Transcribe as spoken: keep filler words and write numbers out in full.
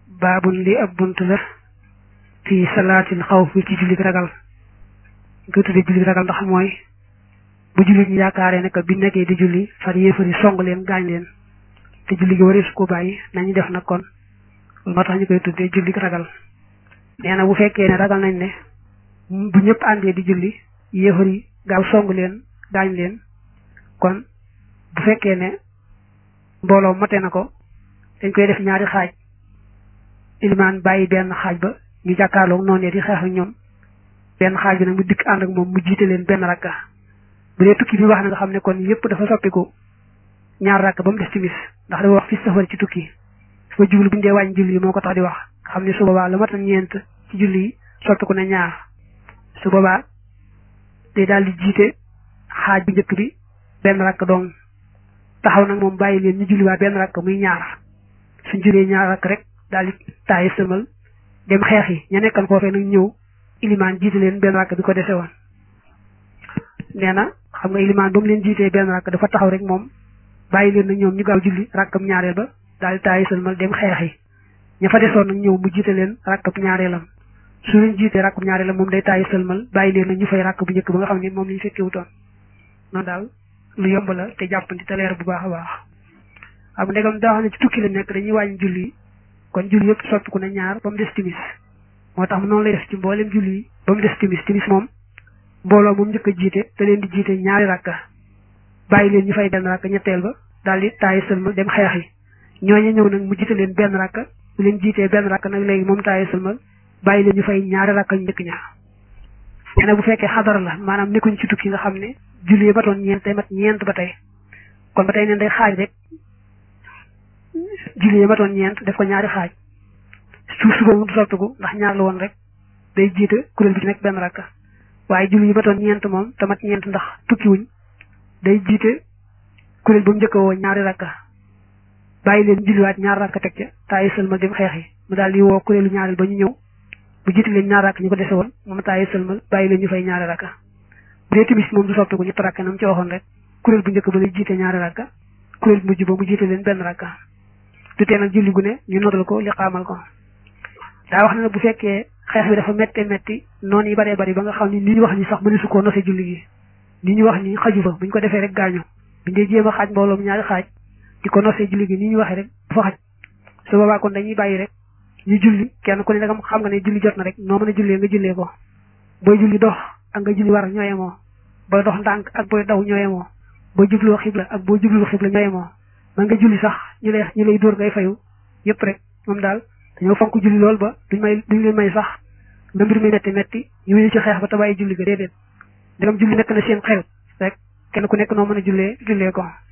baabun li ab bunt la fi salaatil xawfi ci jullit ragal ñu koy tuddee jullit ragal ndax mooy bu jullit ñu yaakaaree ne que bi nekkee di julli far yéefari song leen gaañ leen te julli gi waree su ko bàyyi nañu def nag kon moo tax ñu koy tuddee jullit ragal nee na bu fekkee ne ragal nañ ne bu ñëpp àndee di julli yéefari gaaw song leen gaañ leen kon bu fekkee ne mbooloo mate na ko dañ koy def ñaari xaaj ilimaan bàyyi benn xaaj ba ñu jàkkaarloog noonu di xeex ak ñoom benn xaaj bi nag mu dikk ànd ak moom mu jiite leen benn rakka bu dee tukki bi wax na nga xam ne kon yëpp dafa soppiku ñaar rakka ba mu des timis ndax dafa wax fi safar ci tukki dafa jublu bu ñu dee wàññi julli yi moo ko tax di wax nga xam ne su boobaa la mat na ñeent ci julli yi soppiku na ñaar su boobaa day daal di jiite xaaj bu njëkk bi benn rakk dong taxaw nag moom bàyyi leen ñu julli waa benn rakk muy ñaar suñ julee ñaar rakk rek daal di taayi sëmal dem xeex yi ña nekkan foofee nag ñëw ilimaan jiite leen benn rakk bi ko dese woon nee na xam nga ilimaan ba mu leen jiitee benn rakk dafa taxaw rek moom bàyyi leen nag ñoom ñu gaaw julli rakkam ñaareel ba daal di taayi sëmal dem xeex yi ña fa desoon nag ñëw mu jiite leen rakkam ñaareelam su leen jiitee rakkam ñaareelam moom day taayi sëlmal bàyyi leen nag ñu fay rakk bu njëkk ba nga xam ne moom lañu fekkee wutoon noonu daal lu yomb la te jàppandi te leer bu baax a baax xam ndegam daa xam ne ci tukki la nekk dañuy wàññi julli kon julli yëpp soppiku na ñaar ba mu des timis moo tax noonu lay def ci mboolem julli yi ba mu des timis timis moom mbooloo moom njëkk a jiite te leen di jiite ñaari rakka bàyyi leen ñu fay benn rakka ñetteel ba daal di taayi sëlmal dem xeex yi ñooñu ñëw nag mu jiite leen benn rakka bu leen jiitee benn rakka nag léegi moom taayi sëlmal bàyyi leen ñu fay ñaari rakka ñu njëkk ñaar nee na bu fekkee xadara la maanaam nekkuñ ci tukki nga xam ne julli yi batoon ñeent tey mat ñeent ba tey kon ba tey neen day xaaj rek julli yi matoon ñeent def ko ñaari xaaj suuf suba mu du soppiku ndax ñaar la woon rek day jiite kuréel bi ci nekk benn rakka waaye julli yi matoon ñeent moom te mat ñeent ndax tukki wuñ day jiite kuréel ba mu njëkk woo ñaari rakka bàyyi leen julliwaat ñaar rakka teg ca taayi sëlmal dem xeex yi mu daal di woo kuréelu ñaareel ba ñu ñëw bu jiite leen ñaar rakka ñu ko dese woon moom taayi sëlmal bàyyi leen ñu fay ñaari rakka bu dee timis moom du soppiku ñett rakka nam ci waxoon rek kuréel bu njëkk ba lay jiite ñaari rakka kuréel bu mujj ba mu jiite leen benn rakka du tee nag julli gu ne ñu noddal ko li xaamal ko daa wax na ne bu fekkee xeex bi dafa méttee métti noonu yi baree bari ba nga xam ni ni ñu wax ni sax mënesu koo nose julli gi ni ñu wax ni xaju fa buñ ko defee rek gaañu buñ dee jéem a xaaj mbooloom ñaari xaaj di ko nose julli gi ni ñu waxee rek dafa xaj su boobaa kon dañuy bàyyi rek ñu julli kenn ku ne danga xam nga ne julli jot na rek noo mën a jullee nga jullee ko booy julli dox ak nga julli war ñooye moo booy dox ndànk ak booy daw ñooye moo boo jubloo xibla ak boo jubloo xibla ñooye moo man nga julli sax ñu lay ñu lay dóor ngay fayu yëpp rek moom daal dañoo fonk julli lool ba duñ may duñ leen may sax nga mbir mi metti metti ñu wéy ci xeex ba te bàyyi julli ga déedéet ndegam julli nekk na seen xel rek kenn ku nekk noo mën a jullee jullee ko